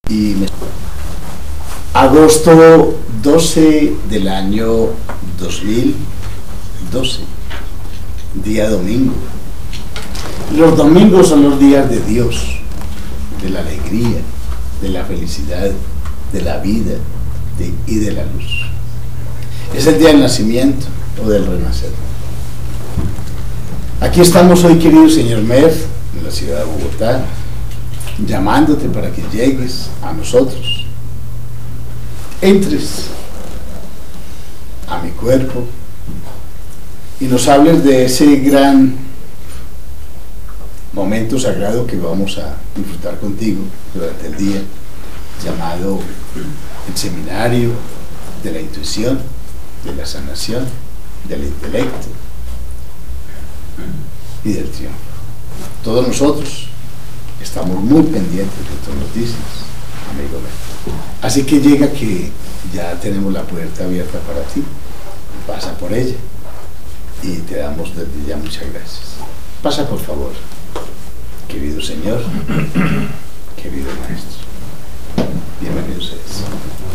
y agosto 12 del año 2012, día domingo. Los domingos son los días de Dios, de la alegría, de la felicidad, de la vida y de la luz. Es el día del nacimiento o del renacer. Aquí estamos hoy, querido señor Mer, en la ciudad de Bogotá, llamándote para que llegues a nosotros, entres a mi cuerpo y nos hables de ese gran momento sagrado que vamos a disfrutar contigo durante el día, llamado el seminario de la intuición, de la sanación, del intelecto y del triunfo. Todos nosotros estamos muy pendientes de tus noticias, amigo mío. Así que llega, que ya tenemos la puerta abierta para ti. Pasa por ella y te damos desde ya muchas gracias. Pasa, por favor, querido señor, querido maestro. Bienvenidos a eso.